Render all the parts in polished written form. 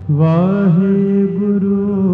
वाहेगुरु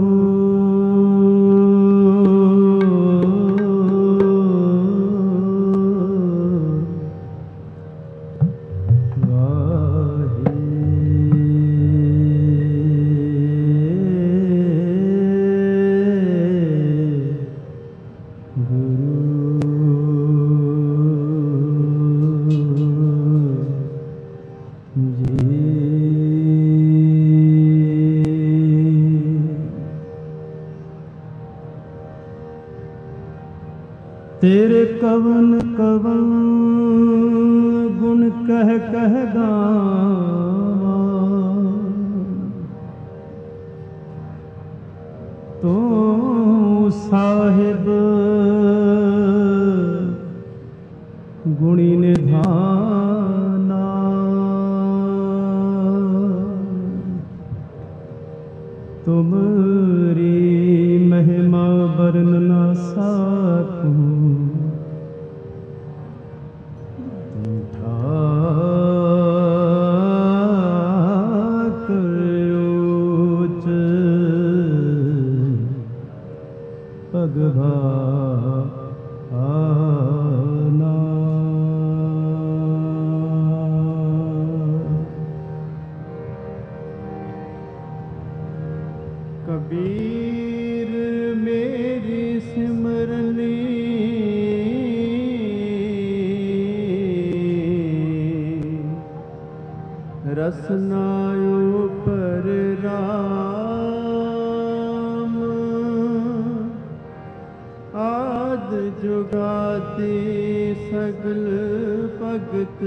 तेरे कवन कवन गुण कह कह गावा, तो साहिब गुणी निधाना। तुमरी महिमा वर्णन न सकूं, भगवाना। कबीर मेरी सिमरनी, रसनायो पर राम। आद जुगाती सगल भगत,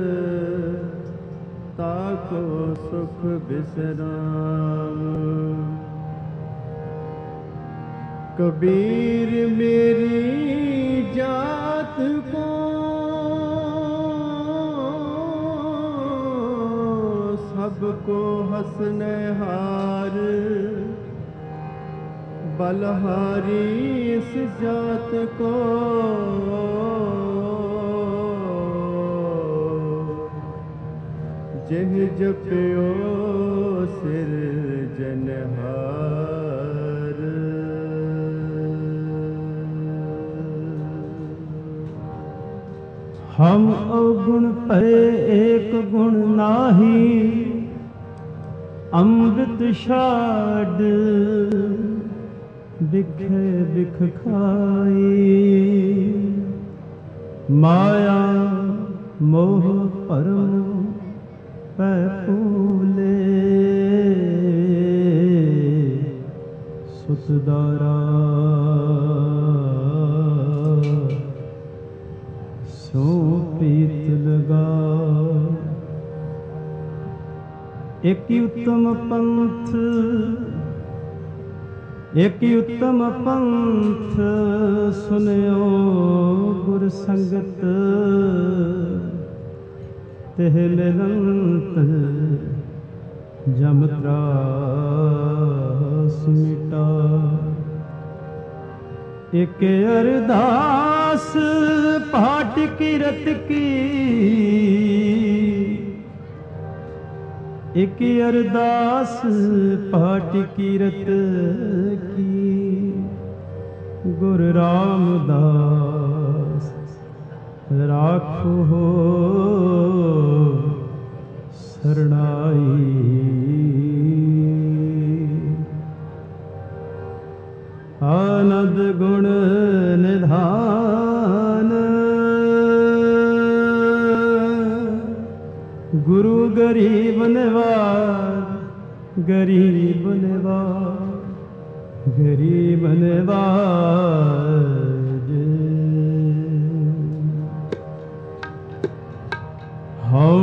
ताको सुख बिसराम। कबीर मेरी जात को सबको हंसने हार, बलहारी इस जात को जिह जप्यो सिरजनहार। हम अवगुण पे एक गुण नाही, अमृत शाड बिखे बिख खाई। माया मोह परम पै फूले, सुतदारा सो पीत लगा। एक उत्तम पंथ, एक उत्तम पंथ सुनियो गुर संगत। तेह मिलंत जम त्रास मिटा। एक अरदास पाठ कीरत की, एक अरदास पाठ कीरत की। गुरु रामदास राखो हो शरणाई। आनंद गुण निधान, गुरु गरीब निवाज, गरीब निवाज, गरीब निवाज। हाँ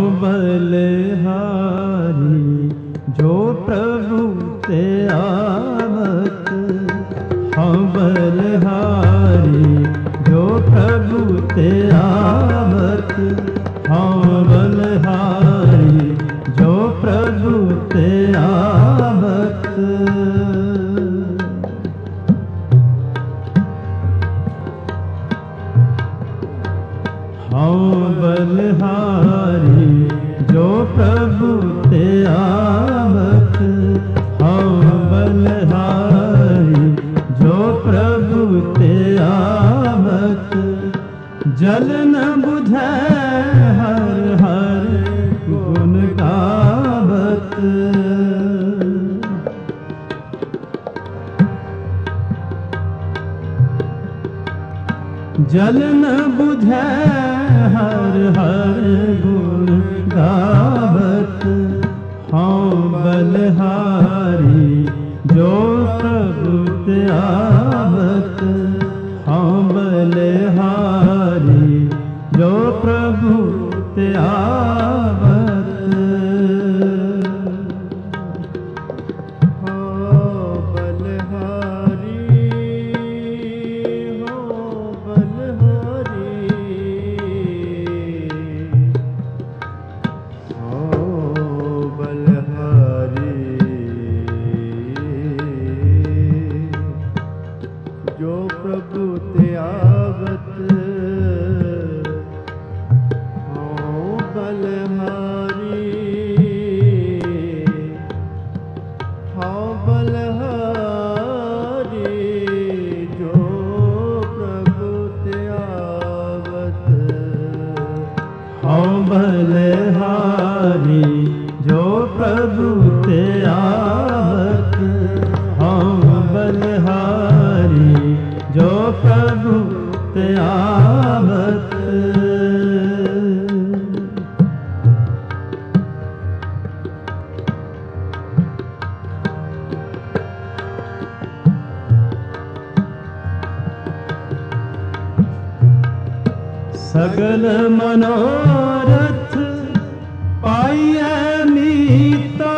बलिहारी जो प्रभु ते आवत। हाँ बलिहारी जो प्रभु ते आवत। हाँ बलिहारी जो प्रभु ते आवत। हाँ बलिहारी जो प्रभु ते आवत। जल न बुझै हर हर गुण गावत, हाँ बलहारी जो प्रभु ते आवत, हाँ बलहारी जो प्रभु ते आवत। बलहारी जो प्रभु ते आवत, हम बलहारी जो प्रभु ते आवत। सगल मनोरथ पाइए मीता,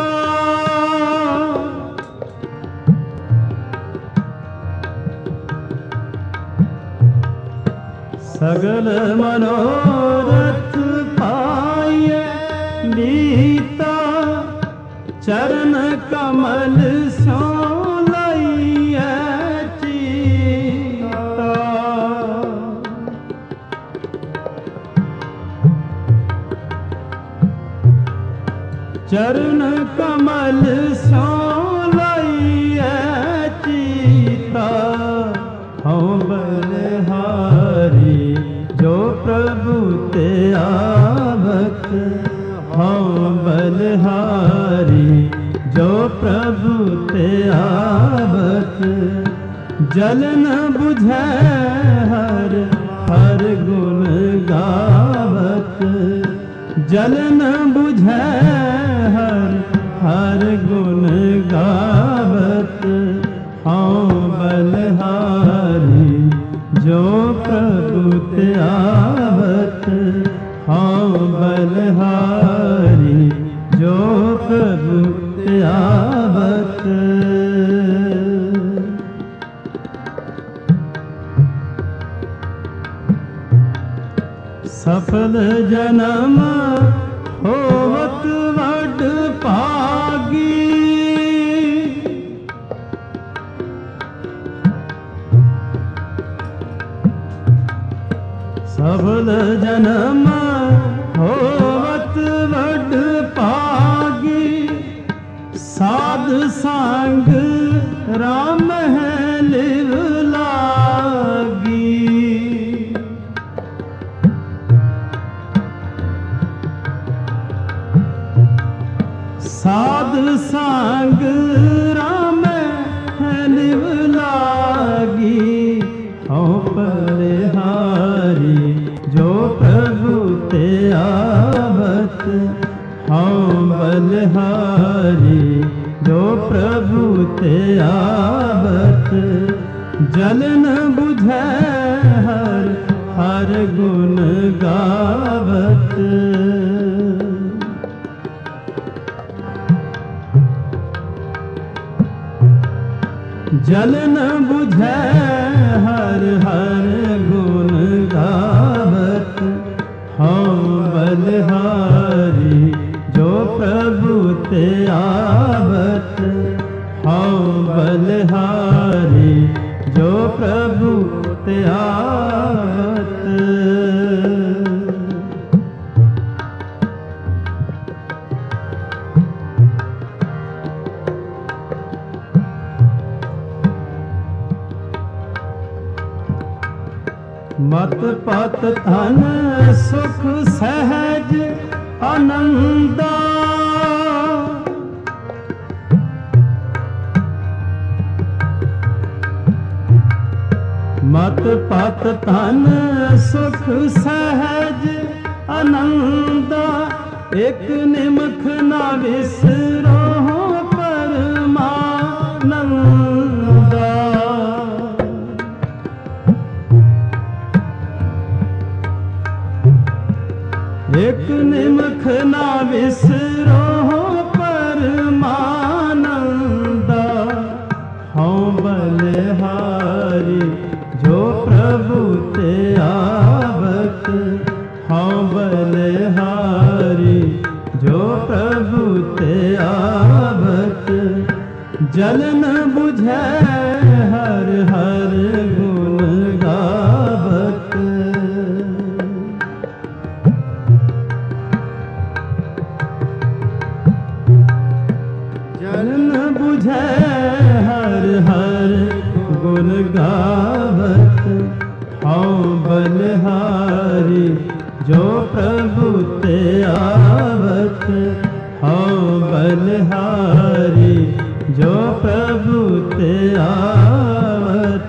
सगल मनोरथ पाइए मीता, चरण कमल सो लइए चीता। चरण कमल सो लइए चीता, हाँ बलहारी जो प्रभु ते आवत, हाँ बलहारी जो प्रभु ते आवत। जल न बुझै हर हर गुण गावत, जल न बुझै हर हर गुण गावत, हाँ बलहारी जो प्रभु ते आवत, हाँ बलहारी जो प्रभु ते आवत। सफल जन्म होवत वड पागी, सफल जन्म होवत वड पागी, साध सांग राम है लिव लागी। साध सांग राम है लिव लागी, हाँ बलहारी जो प्रभु ते आवत, हाँ बलहारी जो प्रभु ते आवत। जल न बुझै हर हर गुण गावत, जल न बुझै हर हर गुण गावत, हाँ बलहारी जो प्रभु ते आवत, हाँ बलहारी जो प्रभु ते आवत। मत पत धन सुख सहज आनंदा, मत मत पत तन सुख सहज आनंदा, एक निमख न विसरो परमानंदा। एक निमख न विसरो परमानंदा, हूँ बलिहारी जो प्रभु ते आवत, हूँ बलिहारी जो प्रभु ते आवत। जलन बुझै हर हर गुण गावत, जलन बुझै हर हर गुण गावत। हूँ बलिहारी जो प्रभु ते आवत, हूँ बलिहारी जो प्रभु ते आवत।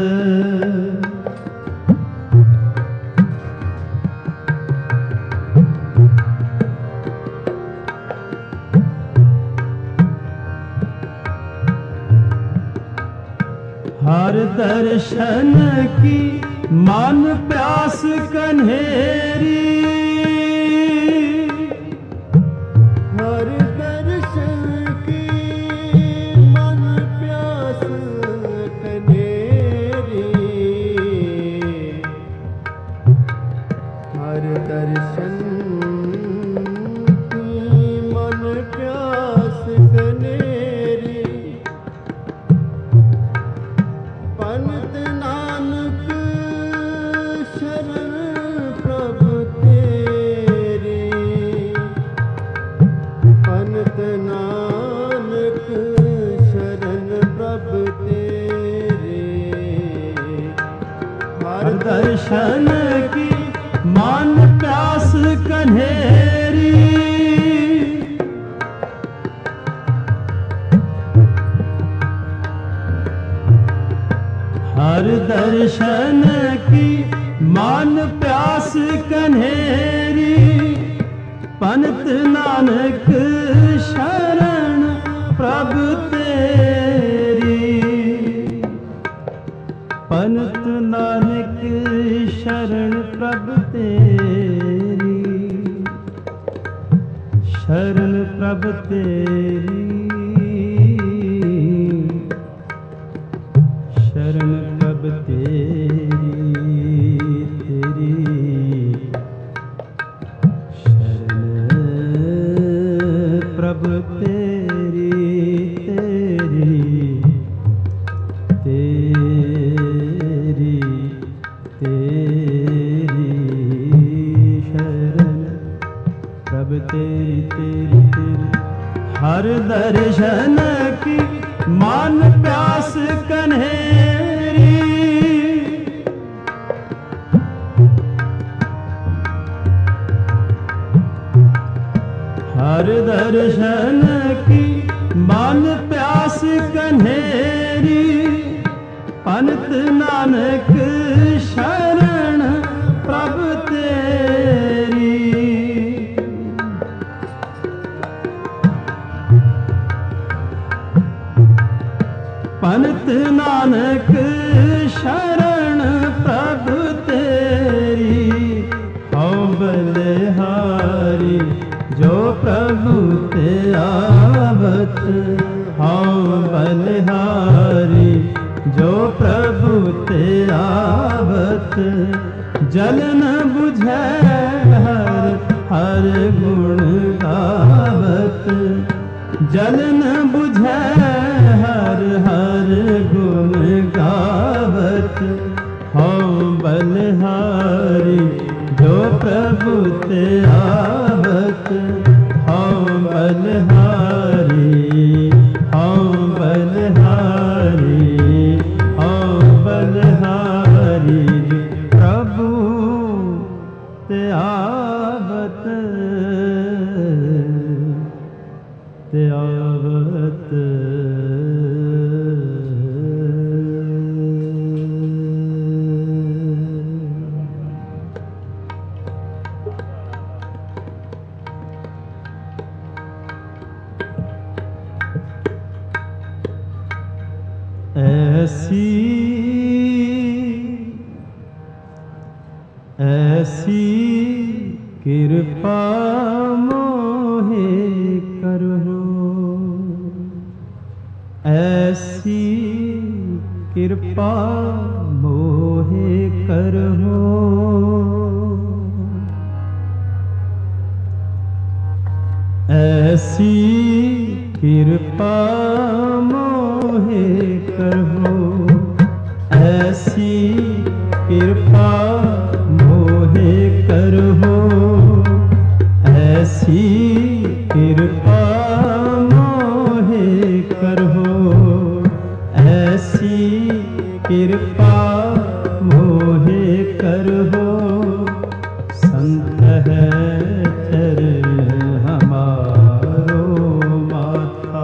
हर दर्शन की मन प्यास कन्हेरी, हर दर्शन की मन प्यास कन्हेरी, हर दर्शन की मन प्यास कन्हेरी। पंत नानक शरण प्रभु तेरी, पंत नानक शरण प्रभु तेरी। हर दर्शन की मन प्यास कन्हेरी, हर दर्शन की मन प्यास कन्हेरी। पंत नानक शरण प्रभु तेरी, पंत नानक शरण प्रभु तेरी, शरण प्रभु तेरी, शरण प्रभु तेरी, तेरी शरण प्रभु तेरी, तेरी तेरी तेरी शरण प्रभु तेरी, तेरी तेरी। हर दर्शन की मन प्यास कन्हेरी, हर दर्शन की मन प्यास कन्हेरी। पंत नानक शरण प्रभु तेरी, पंत नानक शरण प्रभु तेरी। हूँ बलिहारी जो प्रभु ते आवत, हूँ बलिहारी जो प्रभु ते आवत। जलन बुझै हर हर गुण गावत, जलन बुझै हर हर गुण गावत। हूँ बलिहारी जो प्रभु ते आवत, हूँ बलिहारी, हूँ बलिहारी, हूँ बलिहारी प्रभु ते आवत, ते आवत। ऐसी ऐसी कृपा मोहे करहो, ऐसी कृपा मोहे करहो। ऐसी कृपा मोहे करहो, ऐसी कृपा मोहे करहो, ऐसी कृपा मोहे करहो, ऐसी कृपा मोहे करहो। संत है चरण हमारो माथा,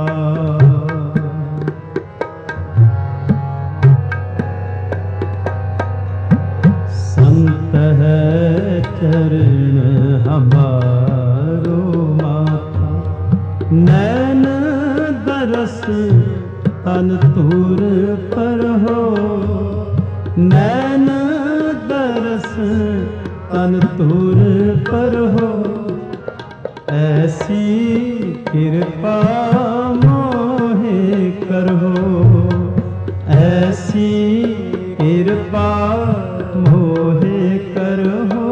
संत है चरण हमारो माथा। नैन दरस तन तूर पर हो, नैन दरस तन तूर पर हो, ऐसी कृपा मोहे करहो, ऐसी कृपा मोहे करहो,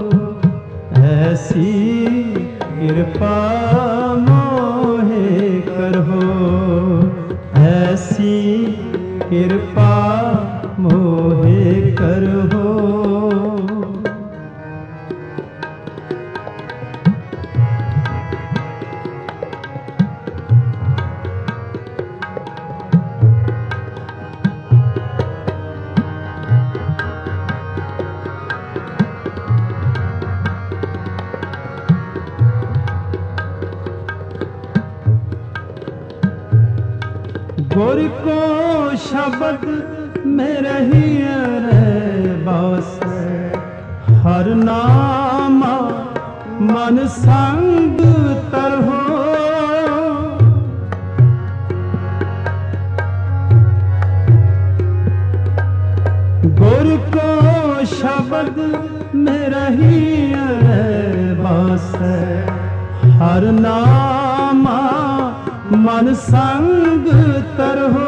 ऐसी कृपा मोहे करहो, ऐसी कृपा मोहे करहो। गुर को शब्द में रही रे बास, हर नामा मन संग तरहो। गुर को शब्द में रही रे बास, हर नामा मन संग तरहो।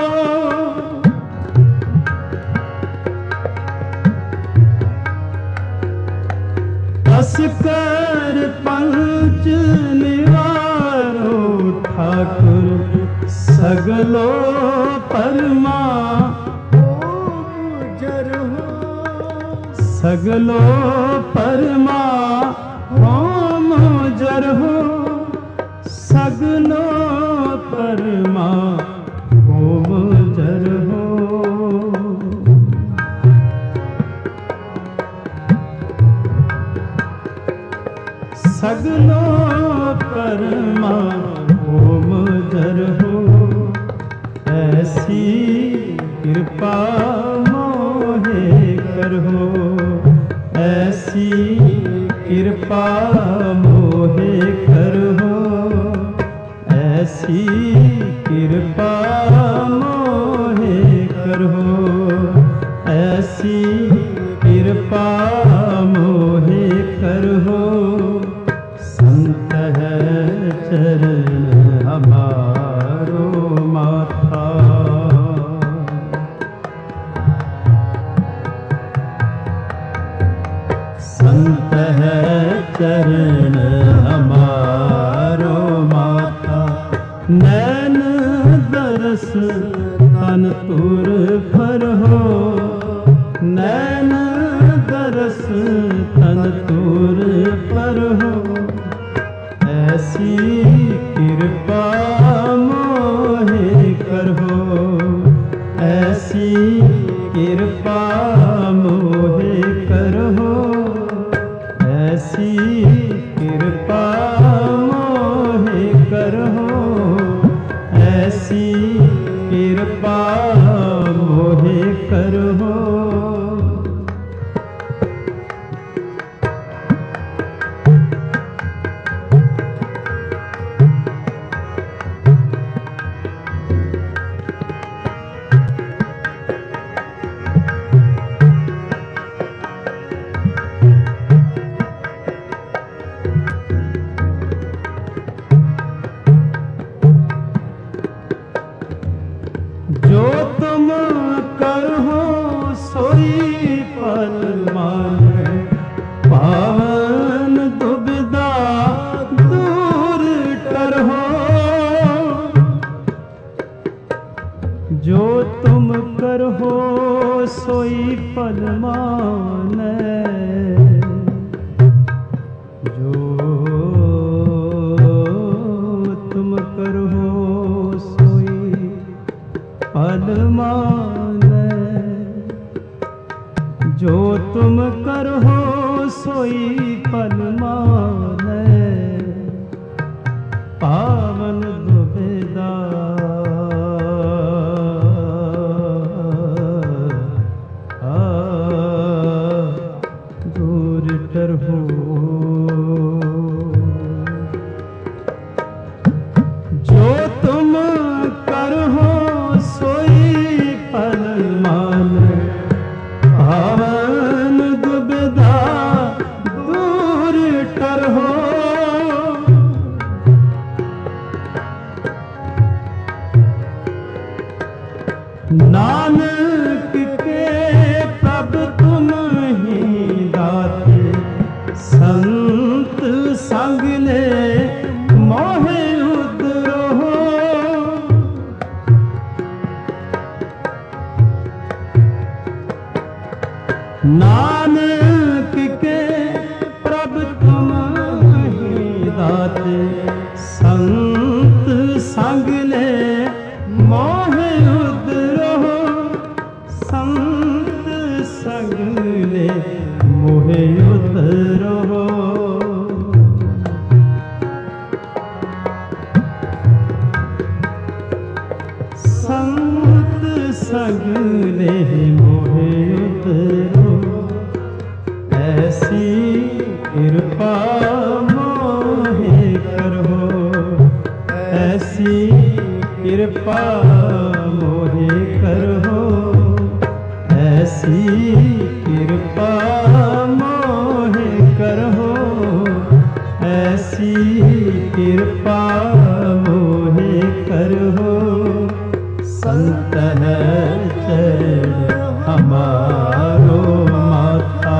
बस कर पंच निवारो ठाकुर, सगलो परमा जरहो, सगलो परमा होम जरहो, सगलो परमा होम जरहो। सगलो परमा होम जरहो, ऐसी कृपा मोहे करहो, ऐसी कृपा मोहे करहो, ऐसी कृपा मोहे करहो, ऐसी कृपा मोहे करहो। संत है चरण हमारो माथा, संत है चरण हमारो माथा। नैन दरस तन तूर पर हो, नैन दरस तन तूर पर हो, ऐसी कृपा मोहे करहो, ऐसी कृपा मोहे करहो, ऐसी कृपा मोहे करहो, ऐसी कृपा मोहे करहो। फल मानै। जो तुम करहो सोई फल मानै। जो तुम करहो सोई फल मानै। पावन दुबेदा दूर टरहो। जो तुम करहो सोई फल मानै। पावन दुबेदा दूर टरहो। नानक के प्रभ तुम ही दाते। संत संग ले मोहे उतरो। नानक के प्रभ तुम ही दाते। संत संग ले मोहे उतरो। संत संग ले मोहे उतरो। संत संग ले मोहे उतरो। ऐसी कृपा मोहे करहो। ऐसी कृपा मोहे करहो। ऐसी कृपा मोहे करहो। ऐसी कृपा मोहे करहो। संत है चरण हमारो माथा।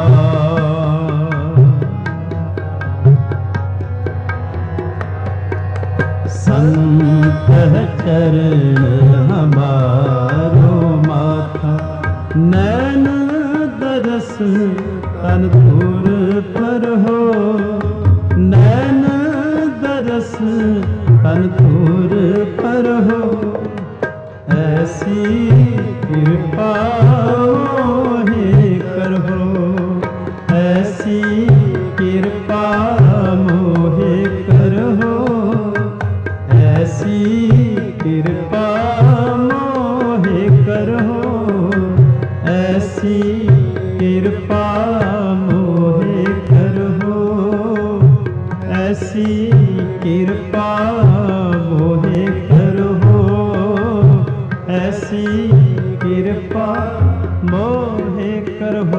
संत है चरण हमारो माथा। नैन दरस तन तुर पर हो। नैन दरस तन तुर पर हो। ऐसी कृपा मोहे करहो। ऐसी कृपा मोहे करहो। ऐसी कृपा मोहे करहो। ऐसी कृपा मोहे करहो। ऐसी कृपा मोहे करहो। ऐसी कृपा मोहे करहो।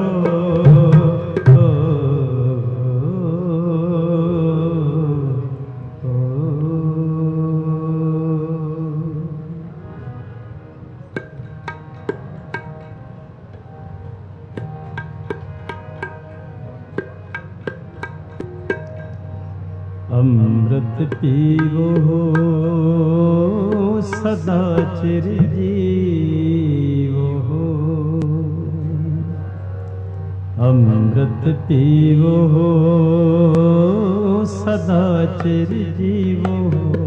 अमृत पीवो सदा चिर जीवो। अमृत पीवो सदा चिर जीवो।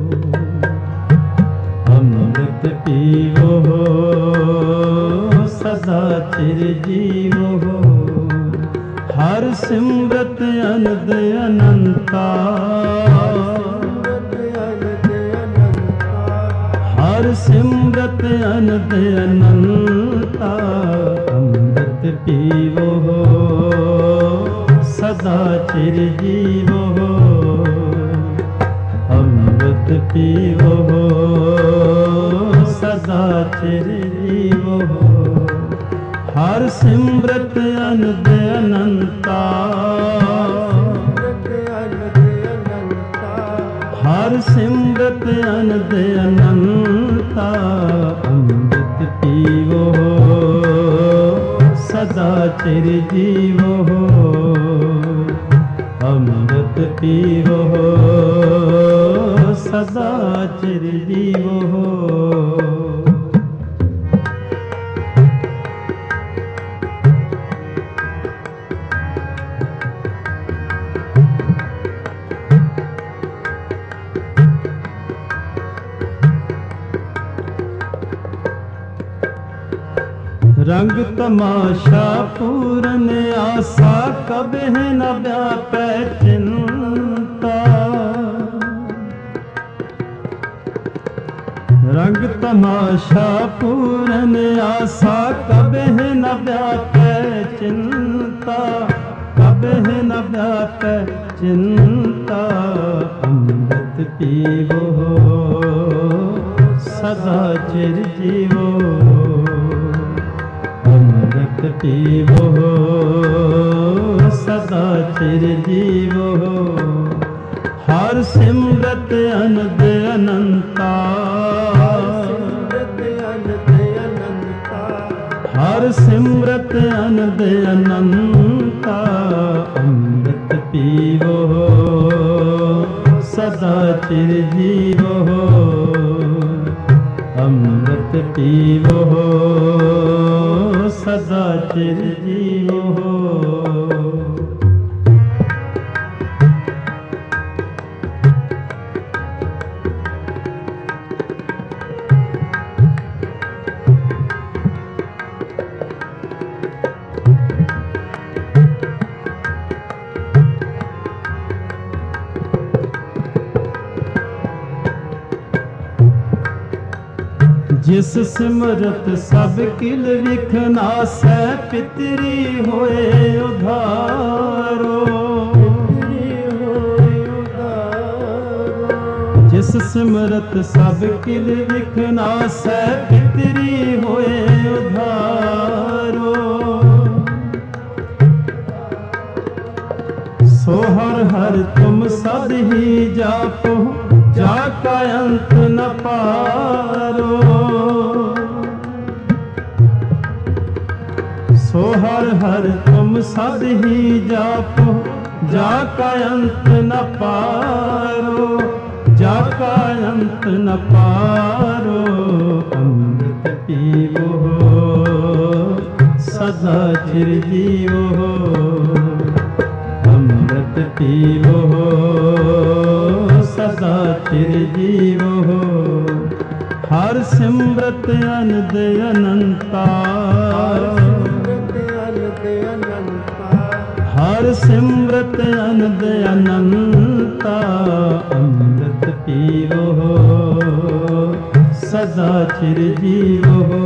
अमृत पीवो सदा चिर जीवो। हर सिमरत अनद अनंता। हर सिमरत अनद अनंता। अमृत पीवो सदा चिर जीवो। अमृत पीवो सदा चिर जीवो। हर सिमरत अनद अनंता। हर सिमरत अनद अनंता। अमृत पीवो सदा चिर जीवो। अमृत पीवो सदा चिर जीवो। रंग तमाशा पूरन आशा कबे न व्यापै चिंता। रंग तमाशा पूरन आशा कबे न व्यापै चिंता। कबे न व्यापै चिंता। अमृत पीवो सदा चिर जीवो। अमृत पीवो सदा चिर जीवो। हर सिमरत अनंत अनंता। हर सिमरत अनंत अनंता। अमृत पीवो सदा चिर जीवो। अमृत पीवो सदा चिर जीवो। जिस सिमरत सब किल विख नासै पितरी होए उधारो। जिस सिमरत सब किल विख नासै पितरी होए उधारो। सो हर हर तुम सद ही जापो जाका अंत न पारो। सो हर हर तुम सद ही जापो जाका अंत न पारो। जाका अंत न पारो। अमृत पीवो सदा चिर जीवो। अमृत पीवो सदा चिर जीवो। हर सिमरत अनंत अनंता। हर सिमरत अनंत अनंता। अमृत पीवो सदा चिर जीवो।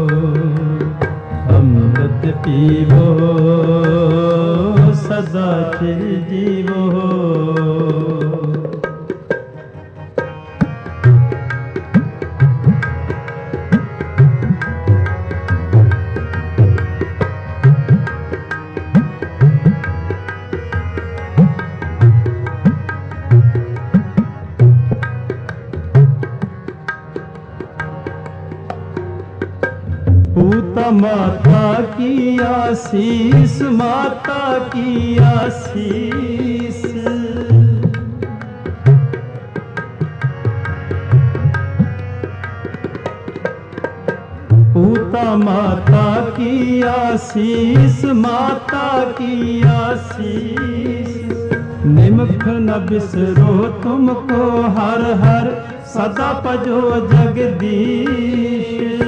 अमृत पीवो सदा चिर जीवो। पूता माता की आशीष। माता की आशीष। पूता माता की आशीष। माता की आशीष। निमख न बिसरो तुमको हर हर सदा भजो जगदीश।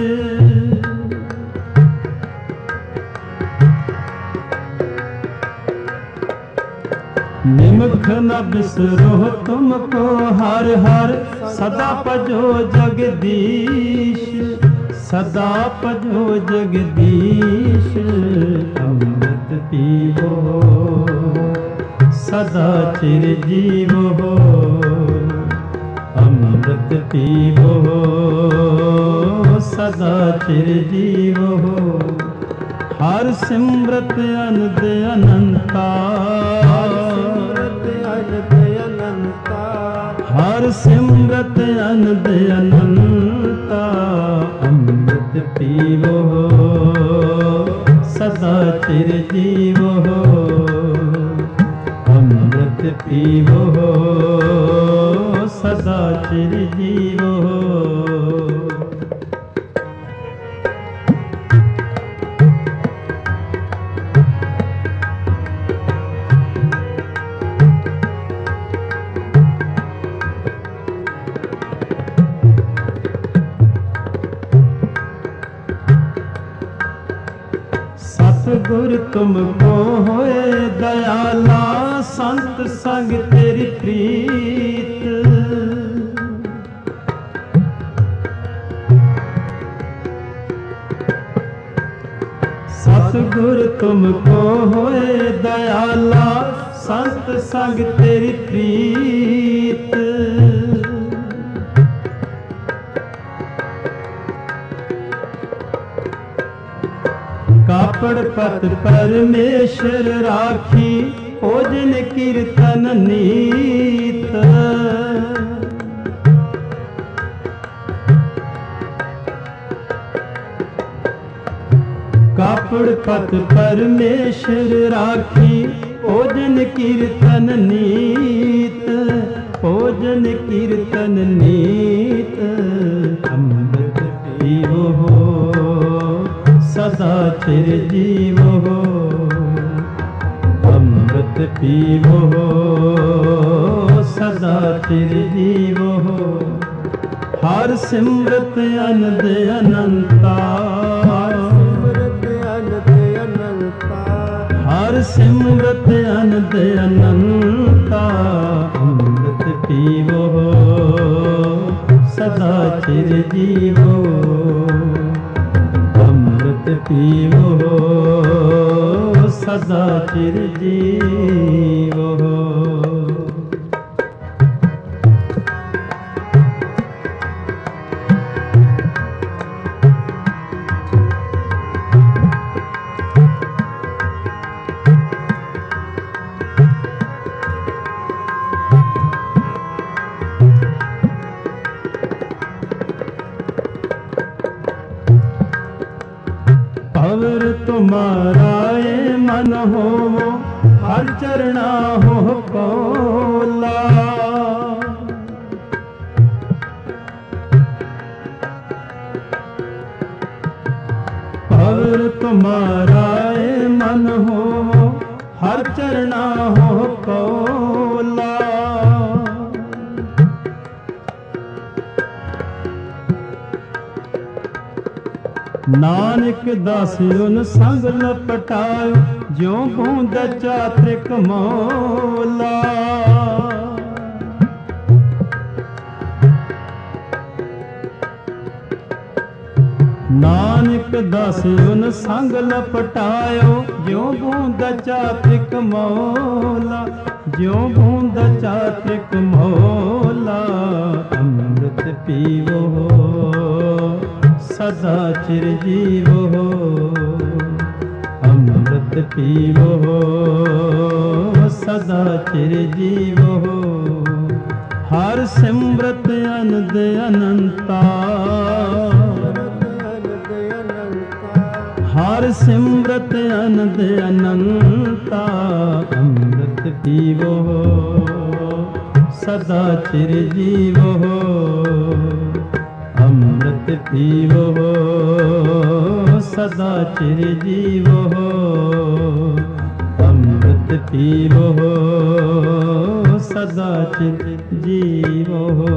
निमख न बिसरो तुमको हर हर सदा भजो जगदीश। सदा भजो जगदीश। अमृत पीवो सदा चिर जीवो। अमृत पीवो सदा चिर जीवो। हर सिमरत अनंत अनंता। हर सिमरत अनंत अनंता। अमृत पीवो सदा चिर जीवो। अमृत पीवो सदा चिर जीवो। सतगुर तुमको होए दयाला, संत संग तेरी प्रीत। सतगुर तुमको होए दयाला, संत संग तेरी प्रीत। कापड़ पत परमेश्वर राखी, भोजन कीर्तन नीत। कापड़ पत परमेश्वर राखी, भोजन कीर्तन नीत। भोजन कीर्तन नीत। अमृत पियो हो सदा चिर जीवो हो, अमृत पीवो हो सदा चिर जीवो हो। हर सिमरत अनंद अनंता, हर सिमरत अनंद अनंता। अमृत पीवो हो सदा चिर जीवो, अमृत पीवो सदा चिर जीवो। पवर तुम्हारा ये मन हो, हर चरणा हो कौला। पवर तुम्हारा ये मन हो, हर चरणा हो कौला। नानक दासियुन संग लपटायो, ज्यों बूंद चात्रिक मौला। नानक दासियुन संग लपटायो, ज्यों बूंद चात्रिक मौला। ज्यों बूंद चात्रिक मौला। अमृत पीवो सदा चिर जीवो हो, अमृत पीवो सदा चिर जीवो हो। हर सिमरत अनंद अनंता, हर सिमरत अनंद अनंता। अमृत पीवो सदा चिर जीवो हो, अमृत पीवो सदा चिर जीवो हो, अमृत पीवो सदा चिर जीवो हो।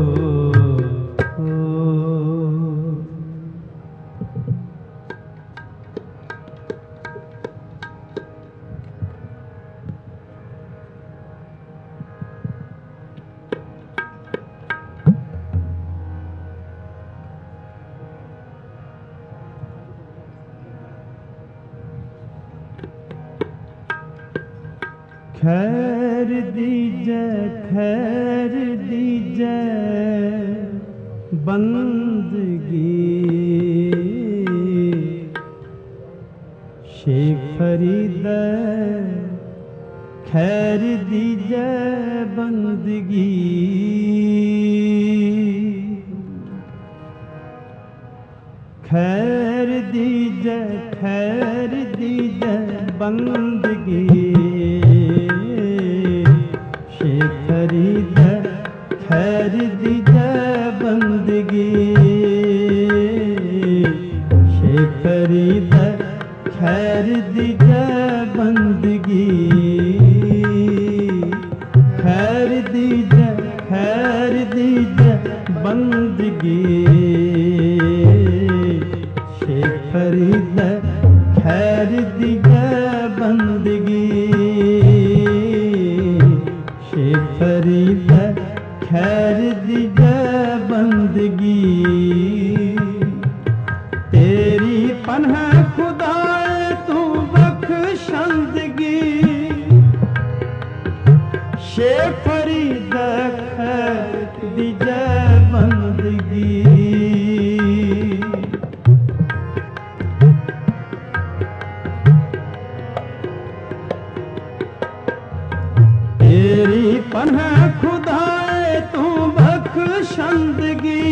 खैर दीजै खैर दीजै बंदगी, शेख फरीद खैर दीजै बंदगी। खैर दीजै बंदगी। शेख फरीद खैर दीजै बंदगी। शेख फरीद खैर दीजै बंदगी। खैर दीजै बंदगी। शेख फरीद खैर दीजै खैर दीजै बंदगी तेरी पन्ह खुदाए तू बख्शंदगी शे फरीद खैर दीजै बंदगी तेरी पन्ह खुदाए तू बख्शंदगी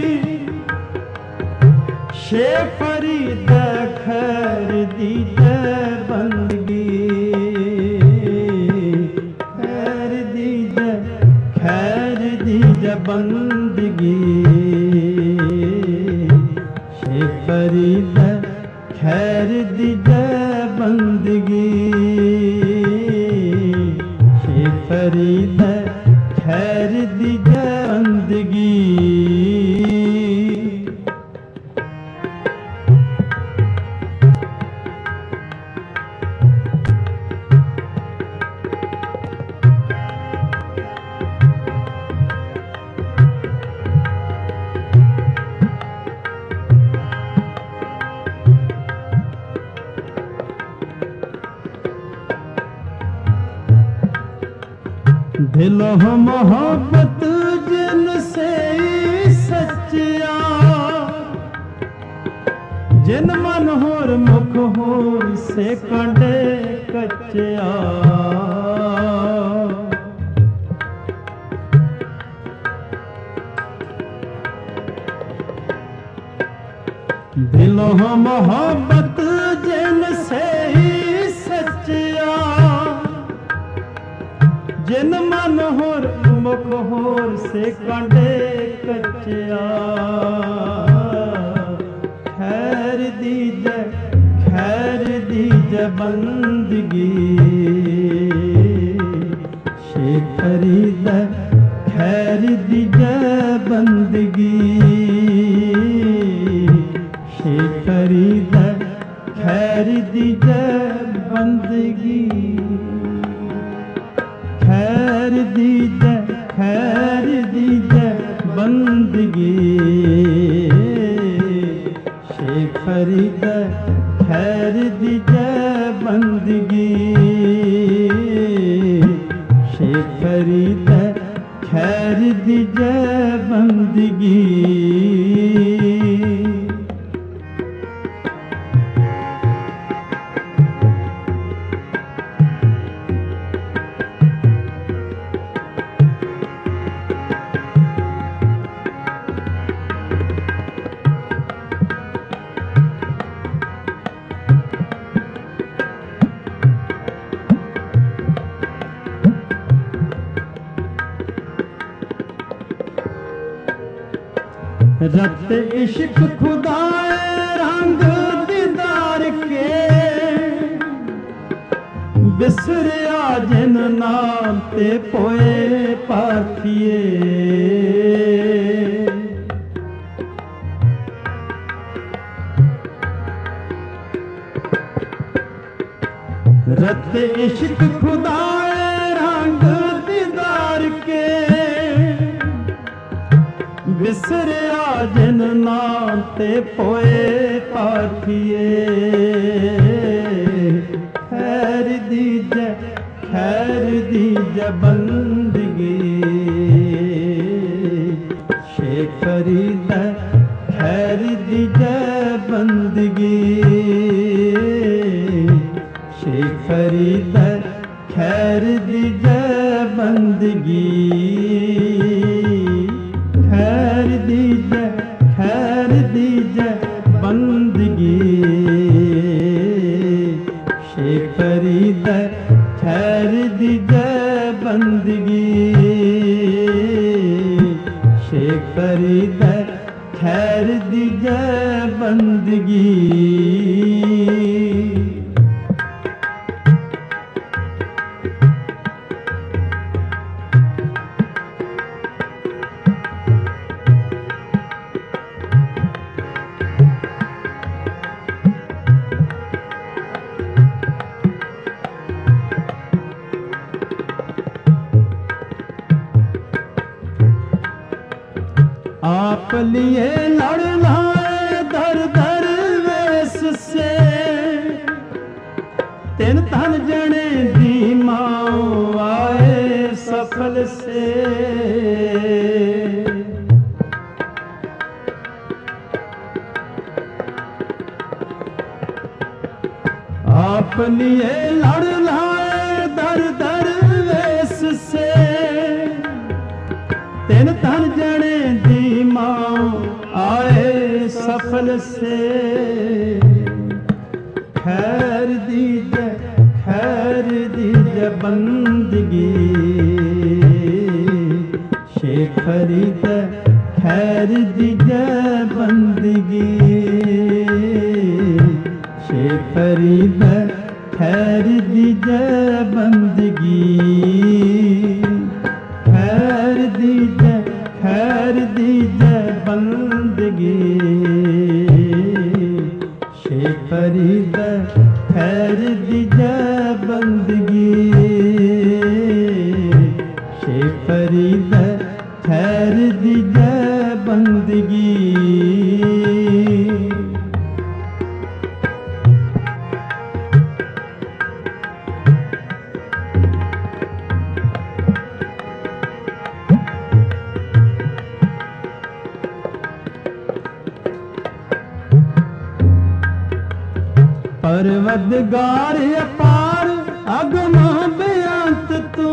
शे फरीद खैर दीजै बंदगी खैर दीजै बंदगी शे फरीद खैर दीजै बंदगी फरीद खैर दीजै बंदगी दिलो मोहब्बत जिनसे सच्चिया जिन मन होर मुख होर से कंडे कच्चिया दिलो मोहब्बत जिनसे सच्चिया जिन मन होर मुख होर से कंडे कच्चिया खैर दीजै बंदगी शे फरीद खैर दीजै बंदगी शे फरीद खैर दीजै बंदगी खैर दीजै बंदगी शे फरीद खैर दीजै बंदगी शे फरीद खैर दीजै बंदगी रत इश्क खुदाए रंग दीदार के बिसरिया जिन नाम ते पोए पाखिए रत इश्क खुदाए रंग दीदार के बिसरिया जिन नाम ते पोए पाखिए खैर दीजै बंदगी शे फरीद खैर दीजै बंदगी शे फरीद खैर दीजै बंदगी खैर दीजै बंदगी शे फरीद खैर दीजै बंदगी शे फरीद खैर दीजै बंदगी आप लिए लड़ लाए दर दर वेस से, तिन तन जने दी माओ आए सफल से। आप लिए लड़ लाए दर दर वेस से, तिन तन जने दी माओ आए सफल से। खैर दीजे बंदगी, शेखरी दे खैर दीजे बंदगी, शेखरी दे खैर दीजे बंदगी, खैर दीजे बंदगी, शेखरी दे खैर दीजे बंदगी, शेखरी दे खैर दीजे बंदगी। परवदगार अपार अगमा बेअंत तू,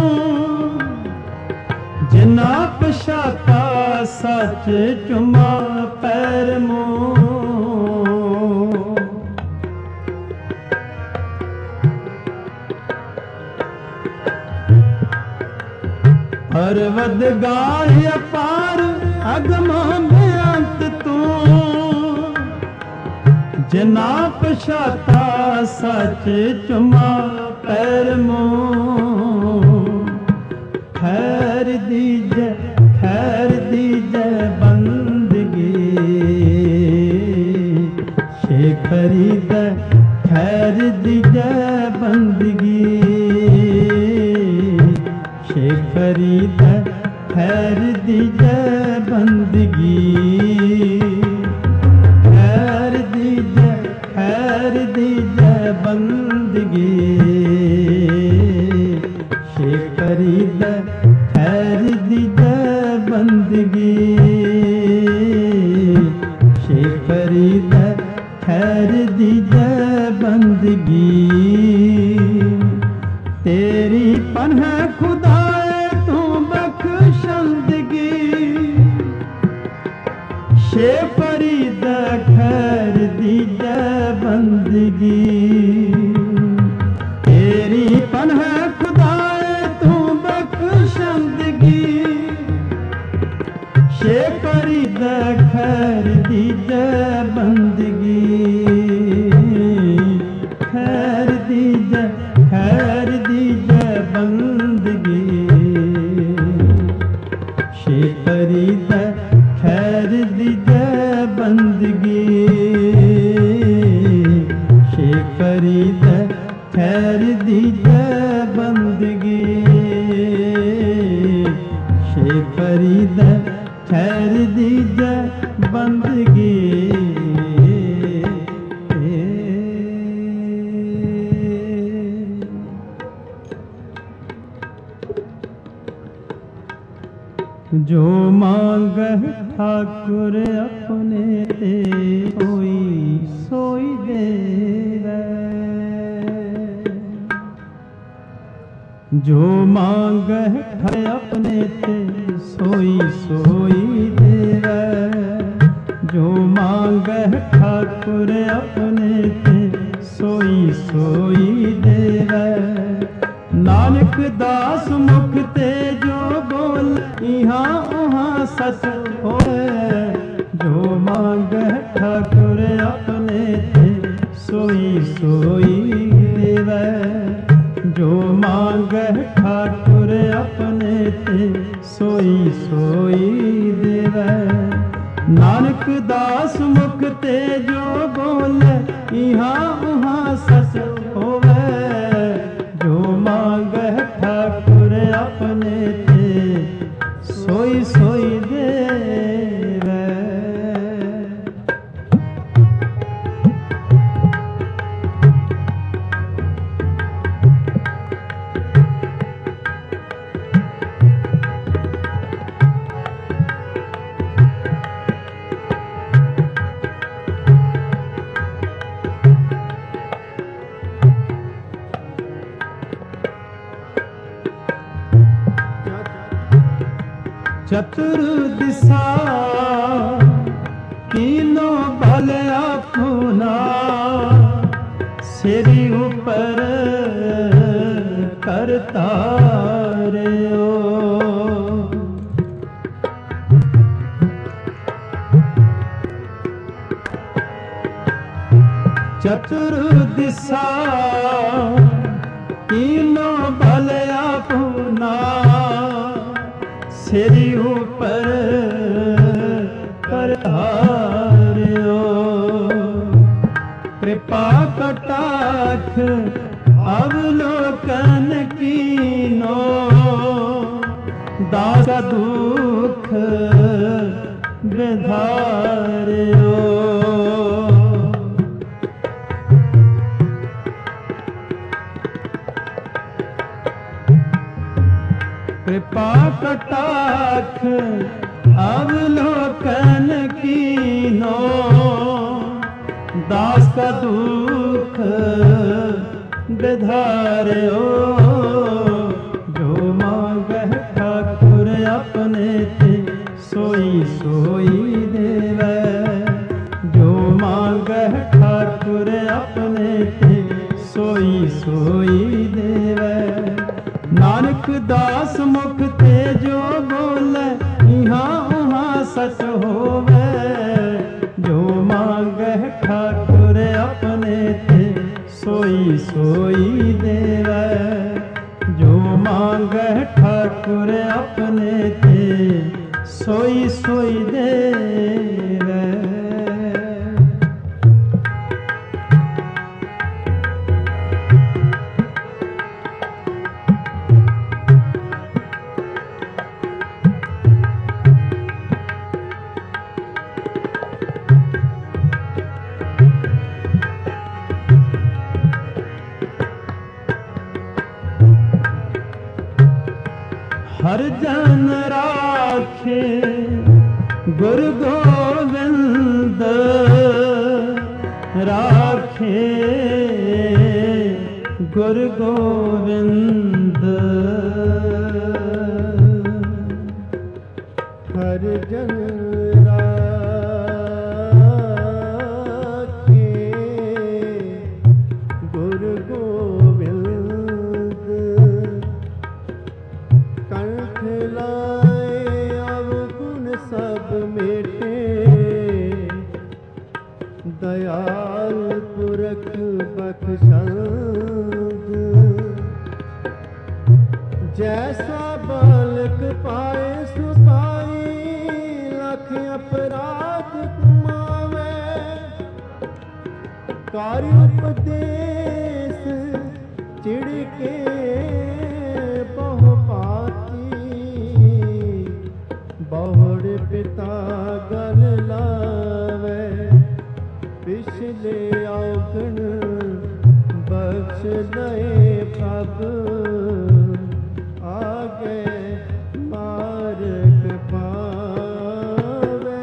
जिना पछाता सच चुमा पैर मों। परवदगार अपार अगमा बेअंत तू, जिना पछाता सच चुमा पैर मों। खैर दीजे बंदगी, शेखरी दे खैर दीजे बंदगी, शेखरी दे खैर दीजे बंदगी, खैर दीजे बंदगी, शेखरी दे खैर दीजे बंदगी, शेखरी दे खैर दीजे बंदगी। तेरी पन्ह खुदाए तू बख्शंदगी, शेखरी दे खैर दीजे बंदगी। तेरी पन्ह खुदाए तू बख्शंदगी, शेखरी दे खैर दीजे बंदगी, खैर दीजे बंदगी, शेखरी दे खैर दीजे बंदगी, शेखरी दे खैर दीजे बंदगी, शेखरी दे खैर दीजे बंदगी। जो मांगे ठाकुर अपने ते सोई देवे, जो मांगे ठाकुर अपने ते सोई देवे, जो मांगे ठाकुर अपने ते सोई देवे। नानक दास मुख ते जो बोल इहाँ उहाँ सच होए, जो मांगे ठाकुर अपने ते सोई देवे, जो मांगे ठाकुर अपने ते सोई देवे। नानक दास मुख ते जो बोले इहाँ उहाँ सच होवे, जो मांगे ठाकुर अपने ते सोई दे। चतुर दिशा तीनों बल अपना सिर ऊपर करता रे ओ। चतुर दिशा तीनों बल अपना सिर ऊपर करहारियो। कृपा कटाक्ष अवलोकन कीनो दास दुख विधारियो। कृपा कटाक्ष अवलोकन कीनो दास का दुख विधार्यो। जो मांगह ठाकुर अपने ते सोई सोई देवै। जो मांगह ठाकुर अपने ते सोई सोई देवै। नानक दास मुख ते जो बोले इहाँ उहाँ सच होवे। जो मांगह ठाकुर अपने ते सोई सोई देवै। जो मांगह ठाकुर अपने ते सोई सोई देवै। हर जन राखे गुरु गोविंद राखे गुरु गोविंद। हर जन दयाल पुरख बख्शंद। जैसा बालक पाए सुपाई लख अपराध कमावे। कार्य उपदेश चिड़के बहु पाती। बहुड़ पिता गल लावे पिछले औगण बख्श नए प्रभ। आगे मार्ग पावे।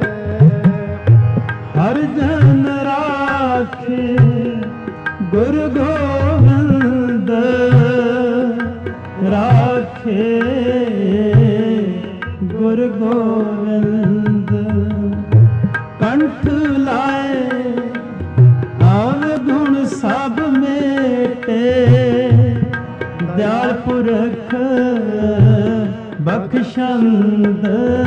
हर जन राखे गुरु गोविंद राखे गुरु गोविंद। कंठ लाए अवगुण सब मेटे। दयाल पुरख बख्शंद।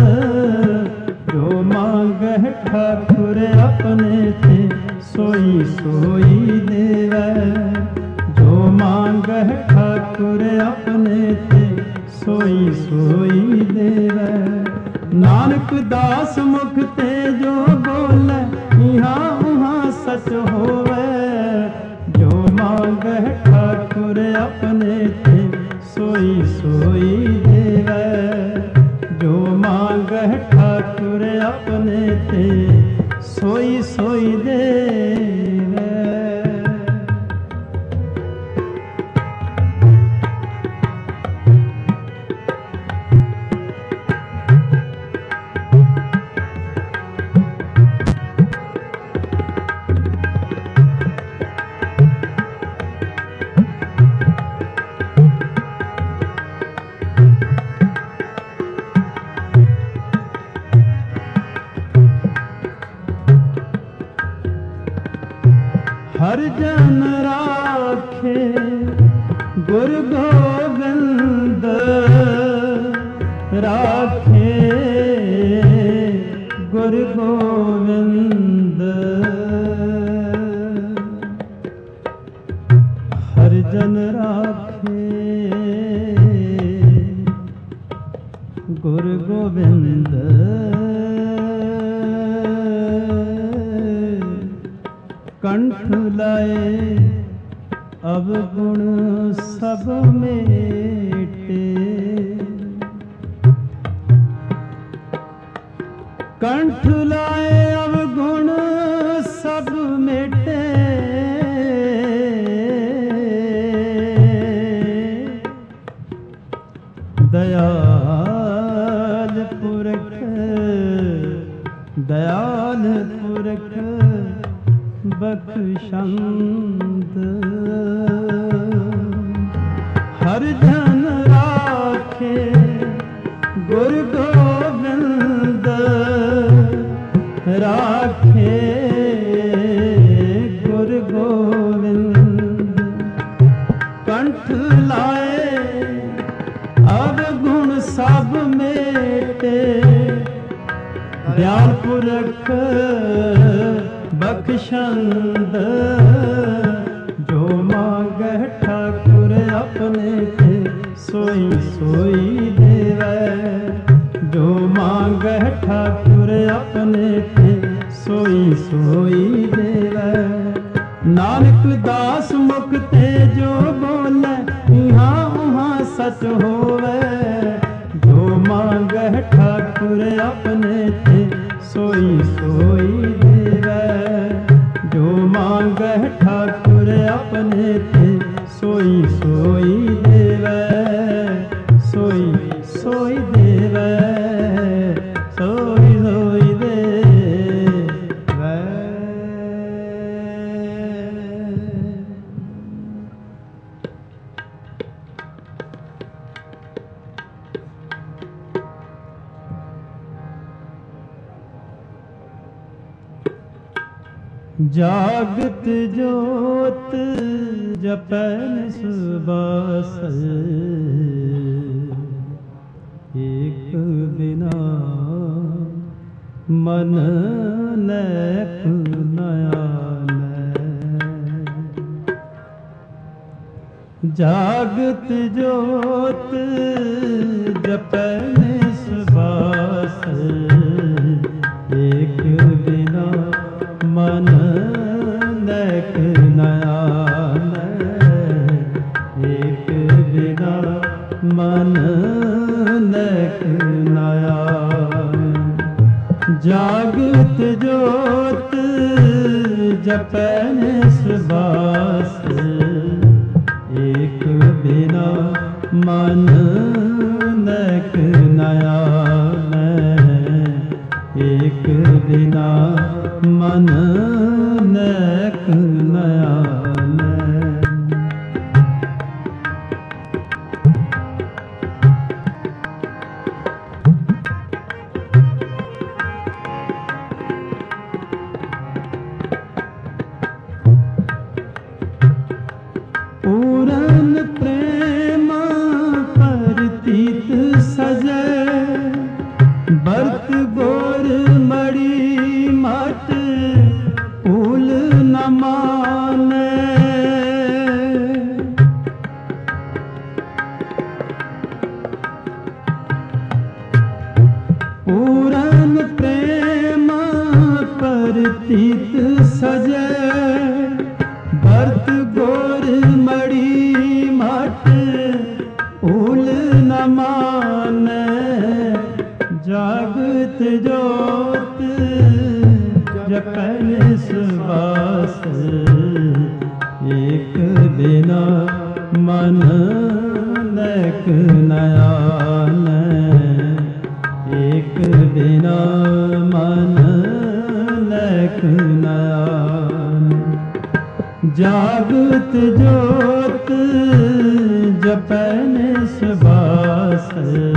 जो मांगह ठाकुर अपने ते सोई सोई देवै। जो मांगह ठाकुर अपने ते सोई सोई देवै। नानक दास मुख ते जो बोले इहाँ उहाँ सच होवे। जो मांगह ठाकुर अपने ते सोई सोई देवै। जो मांगह ठाकुर अपने ते सोई सोई देवै। हर जन राखे गुरु गोविंद राखे गुरु गोविंद हर जन राखे गुरु गोविंद कंठ लाए अवगुण सब मेटे कंठ लाए अवगुण सब मेटे दयाल पुरख दयाल पुरख बख्शंद हर जन राखे गुरु गोविंद राखे गुरु गोविंद कंठ लाए अवगुण सब मेटे दयाल पुरख बख्शंद जो मांगे ठाकुर अपने ते सोई सोई देवै जो मांगे ठाकुर अपने ते सोई सोई देवै नानक दास मुख ते जो बोले इहाँ उहाँ सच होवे जो मांगे ठाकुर अपने ते सोई सोई जो मांगे ठाकुर अपने ते सोई सोई देवै सोई सोई देवै सोई सोई देवै जागत जोत जपन सुबास एक बिना मन नैक नयान जागत जोत जपन सुबास एक बिना मन नैक नयान एक बिना मन नैक नयान जागत जोत जपन सुबास एक बिना मन नैक नयान एक बिना मन नैक नयान पूरन प्रेम परतीत सजे बरत गोर मड़ी मट फूल न माने पूरन प्रेम परतीत सजे बरत गोर मड़ी मट फूल न माने जागत जोत जपन सुबास एक बिना मन नैक नयान एक बिना मन नैक नयान जागत जोत जपन सुबास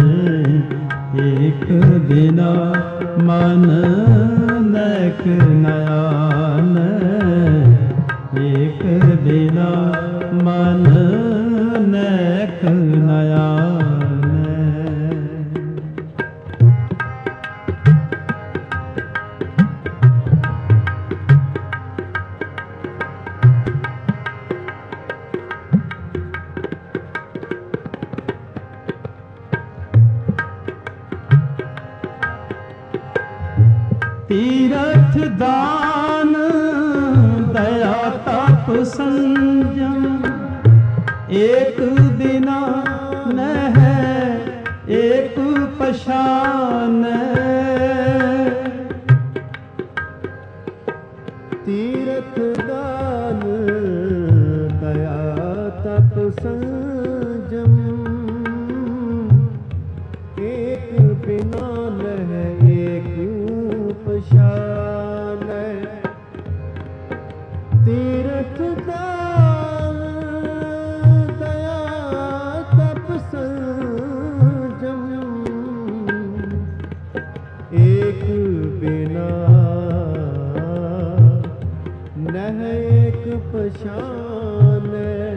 एक बिना मन नैक नयान एक तीरथ दान दया तप संयम, एक बिना न है एक पशान। तीरथ दान दया तप संयम, एक बिना न है एक पशान। तीरथ दान दया तप संयम, एक बिना न एक पशान।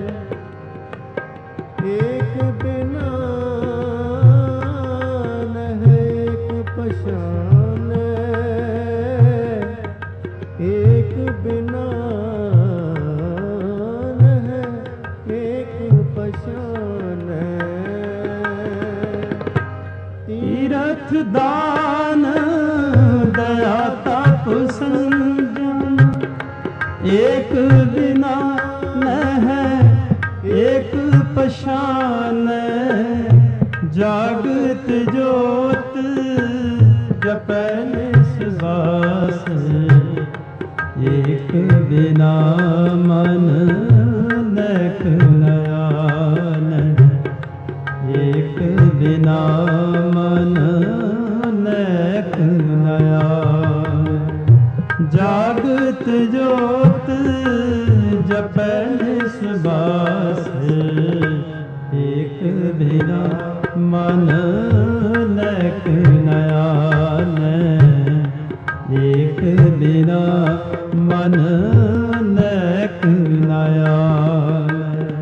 एक बिना न एक पशान, एक बिना न एक पशान। तीरथ दान दया तप संयम, एक बिना न है एक पशान। जागृत ज्योत जपै निस्वास, एक बिना मन नैक नयान। एक बिना मन नैक नयान। जागृत ज्योत जपै निस्वास, एक बिना मन नैक नयान। एक बिना मन नैक नयान।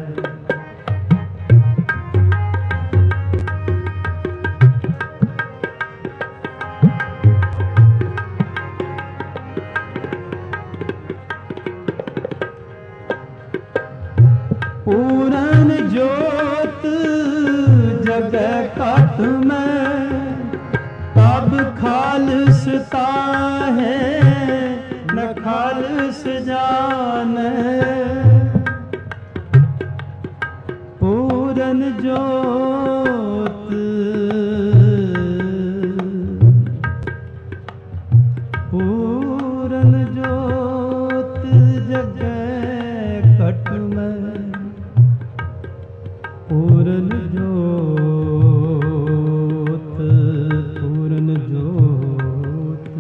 पूरन ज्योत जग काट में, तब खालसता है न खालस जान। पूरन ज्योत पूरन ज्योत जग कट में, पूरन ज्योत पूरन ज्योत।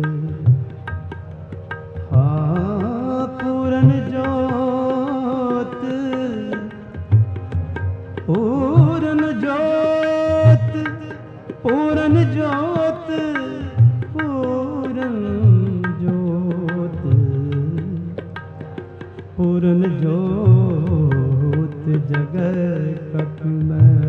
हाँ पूरन ज्योत पूरन ज्योत पूरन ज्योत पूरन ज्योत पूरन ज्योत जग कट में।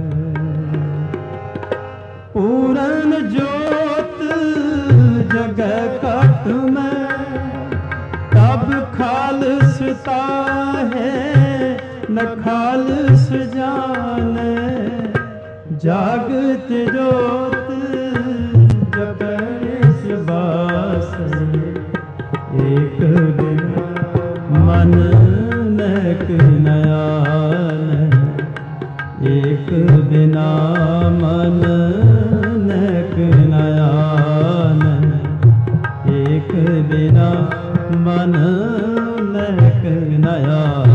पूरन ज्योत जग कट में, तब खालसता है न खालस जान। जागृत ज्योत जपै निस्वास, एक बिना मन नैक नयान। एक बिना मन नैक नयान। एक बिना मन नैक नयान।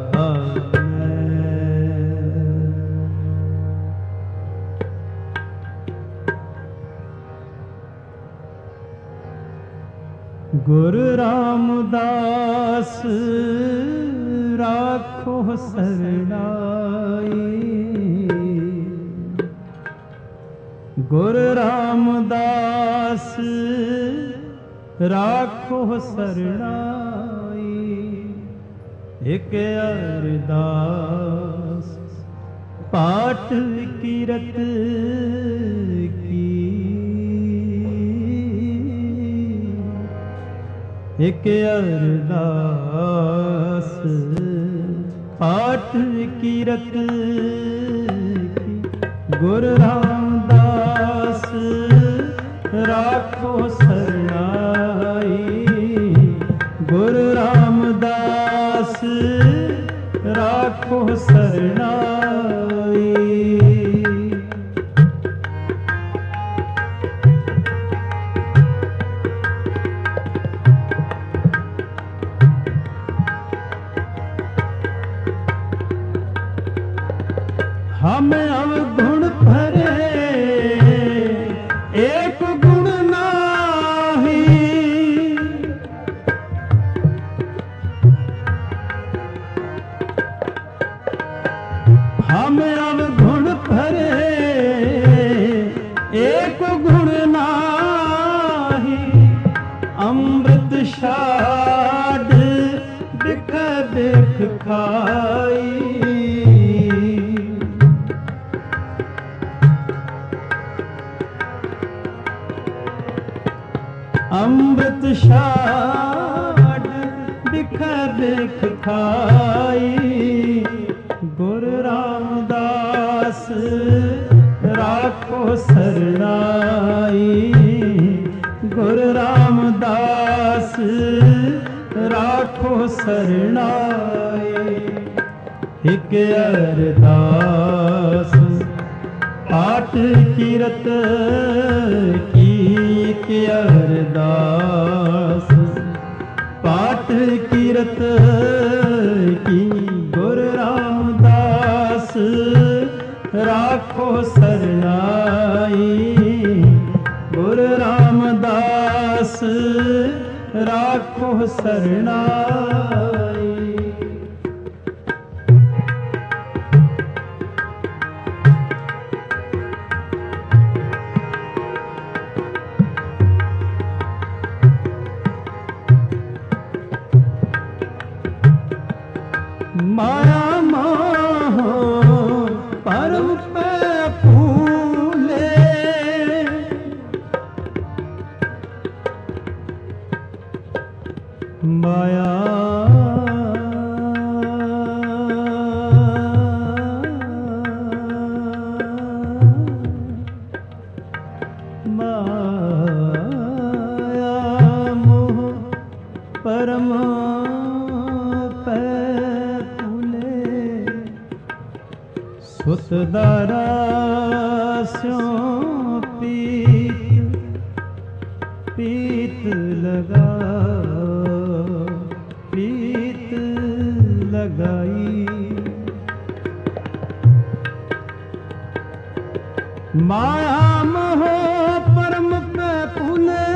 गुरु रामदास राखो सरनाई। गुरु रामदास राखो सरनाई। एक अरदास पाठ कीरत की। एक अरदास पाठ कीरत की। गुरु रामदास राखो सरनाई। ਗੁਰੂ ਰਾਮਦਾਸ ਰਾਖੋ ਸਰਨਾਈ। हम अवगुण भरे एक गुण नाही, हम अवगुण भरे एक गुण नाही, अमृत छाड़ बिख बिख खाई। अमृत छाड़ बिख बिख खाई, गुरु रामदास राखो सरनाई। गुरु रामदास राखो सरनाई। एक अरदास पाठ कीरत की, के अरदास पाठ कीरत की, गुरु रामदास राखो सरनाई। गुरु रामदास राखो सरनाई। माया मोह परम पे फूले, माया माया मोह परम सुतदारा स्यों पीत पीत लगा, पीत लगाई। माया मोह परम पे फूले,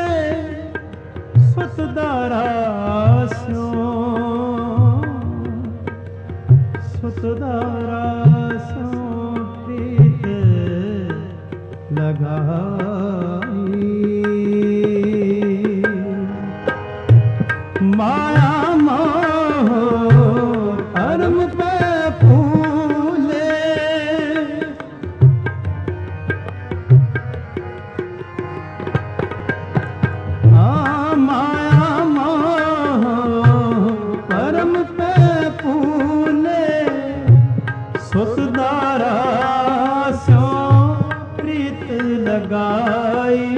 सुतदारा स्यों सुतदारा लगाई। माया मोह परम पे फूले, माया मोह परम पे फूले, सुतदारा स्यों प्रीत लगाई।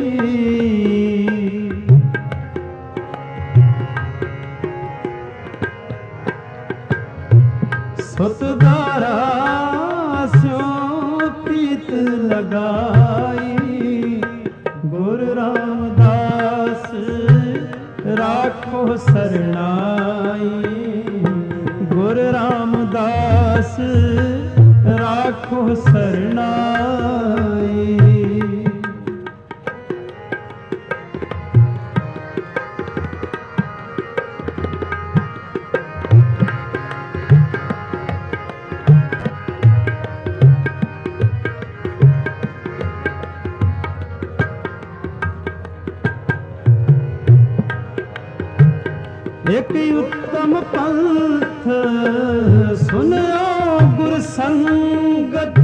सुतदारा स्यों प्रीत लगाई। गुरु रामदास राखो सरनाई। गुरु रामदास राखो सरनाई। एक उत्तम पंथ सुनो गुर संगत,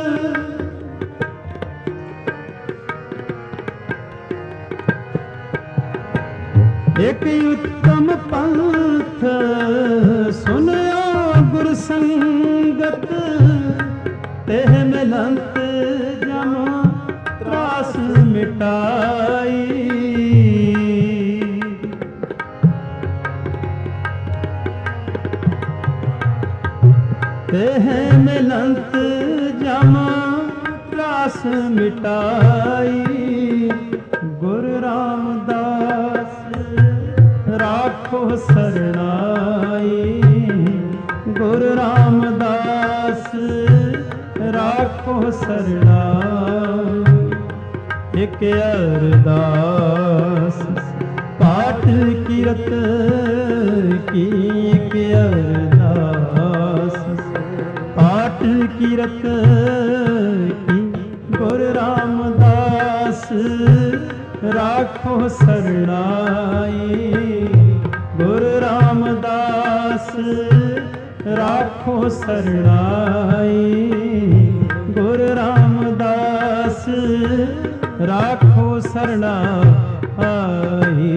एक उत्तम पंथ सुनो गुर संगत, तेह मिलंत जम त्रास मिटाई। तेह मिलंत जमा त्रास मिटाई। गुरु रामदास राखो सरनाई। गुरु रामदास राखो सरनाई। एक अरदास पाठ कीरत की। एक अरदास पाठ कीरत की। गुरु रामदास राखो सरनाई। गुरु रामदास राखो सरनाई। गुरु रामदास राखो सरनाई।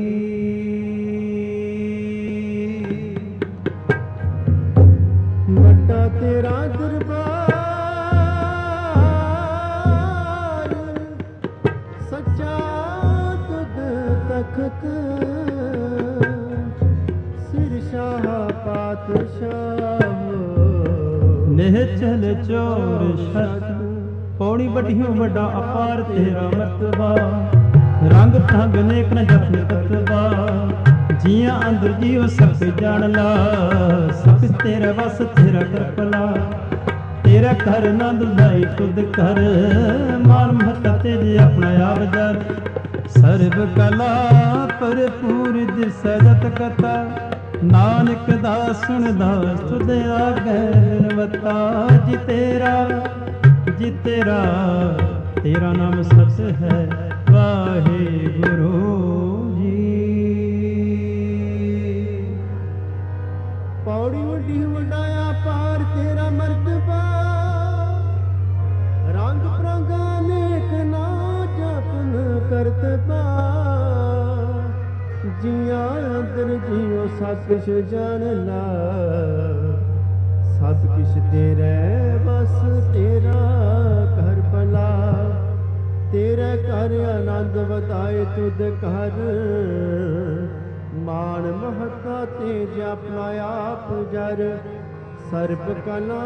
ਵੱਡਾ ਤੇਰਾ ਦਰਬਾਰ, ਸੱਚਾ ਤੁਧ ਤਖਤ, ਸਿਰ ਸ਼ਾਹ ਪਾਤਸ਼ਾਹ ਨਿਹਚਲ ਚੋਰ ਛਤ। ਪੌੜੀ ਵੱਡੀਓ ਵੱਡਾ ਅਪਾਰ ਤੇਰਾ ਮਰਤਬਾ। ਰੰਗ ਢੰਗ ਨੇਕ ਨ ਜਪਨ ਤਤਬਾ। ਜੀਆਂ ਅੰਦਰ ਜੀਉ ਸਭ ਜਾਣ ਲਾ। ਸਭ ਤੇਰਾ ਵਸ ਤੇਰਾ ਕਰਪਲਾ। ਤੇਰਾ ਘਰ ਨੰਦ ਦਾਈ ਤੁਧ ਕਰ। ਮਾਨ ਮਹਤਾ ਤੇਰੇ ਆਪਣਾ ਆਪ ਜਰ। ਸਰਬ ਕਲਾ ਭਰਪੂਰ ਦਿਸੈ ਜਤ ਕਥਾ। ਨਾਨਕ ਦਾ ਸੁਣਦਾ ਸੁਧ ਆਗੈ ਨਿਰਵਤਾ। ਜੀ ਤੇਰਾ ਤੇਰਾ ਨਾਮ ਸਤ ਹੈ ਵਾਹਿਗੁਰੂ ਜੀ। ਪੌੜੀ ਵੱਡੀ ਵਡਾਇਆ ਪਾਰ ਤੇਰਾ ਮਰਤਬਾ। ਰੰਗ ਪ੍ਰੰਗਾ ਨੇਕ ਨਾ ਜਪਨ ਕਰਤਬਾ। ਜੀਆਂ ਅੰਦਰ ਜੀਉ ਸਭ ਕੁਛ ਜਾਣ ਲਾ। ਸਭ ਕੁਛ ਤੇਰੇ ਬਸ ਤੇਰਾ ਘਰ ਭਲਾ। ਤੇਰੇ ਘਰ ਆਨੰਦ ਵਧਾਏ ਤੁਧ ਘਰ। ਮਾਣ ਮਹਤਾ ਤੇਜ ਆਪਣਾ ਆਪ ਜਰ। ਸਰਬ ਕਲਾ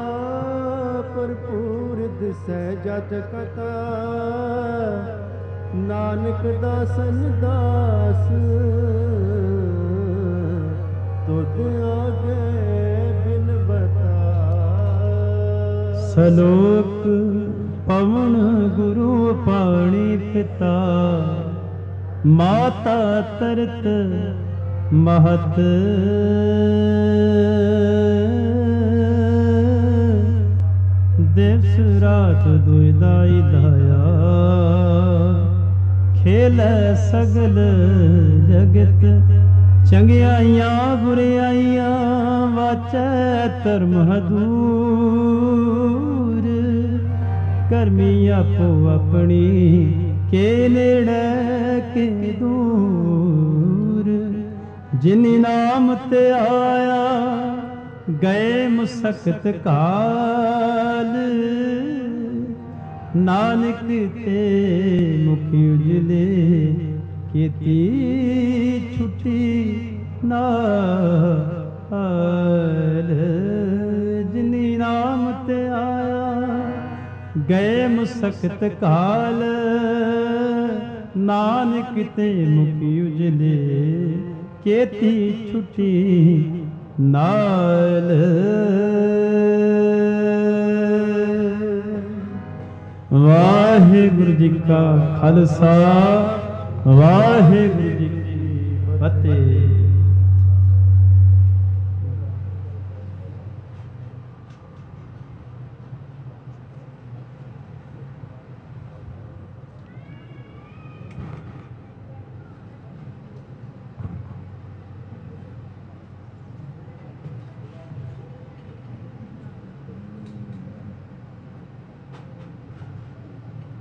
ਭਰਪੂਰ ਦਿਸੈ ਜਤ ਕਥਾ। ਨਾਨਕ ਦਾਸਨ ਦਾਸ ਤੁਧ ਆਗੇ ਬਿਨ ਬਤਾ। ਸਲੋਕ ਪਵਨ ਗੁਰੂ ਪਾਣੀ ਪਿਤਾ। ਮਾਤਾ ਤਰਤ ਮਹਤ। ਦਿਵਸ ਰਾਤ ਦੁਇਦਾਈ ਦਾਇਆ। ਖੇਲੈ ਸਗਲ ਜਗਤ। ਚੰਗਿਆਈਆਂ ਬੁਰਿਆਈਆਂ ਵਾਚੈ ਧਰਮ ਹਦੂਰ। ਕਰਮੀ ਆਪੋ ਆਪਣੀ ਕੇ ਨੇੜੇ ਕੇ ਦੂਰ। ਜਿਨਿ ਨਾਮ ਤੇ ਆਇਆ ਗਏ ਮੁਸਕਤ ਕਾਲ। ਨਾਨਕ ਤੇ ਮੁਖ ਉਜਲੇ ਕੀਤੀ ਛੁੱਟੀ ਨਾਲ। ਜਿਨਿ ਨਾਮ ਤੇ ਆਇਆ ਗਏ ਮੁਸਕਤ ਕਾਲ। ਨਾਨਕ ਤੇ ਮੁਖ ਉਜਲੇ ਕੀਤੀ ਛੁੱਟੀ ਨਾਲ। ਵਾਹਿਗੁਰੂ ਜੀ ਕਾ ਖਾਲਸਾ ਵਾਹਿਗੁਰੂ ਜੀ ਕੀ ਫਤਿਹ।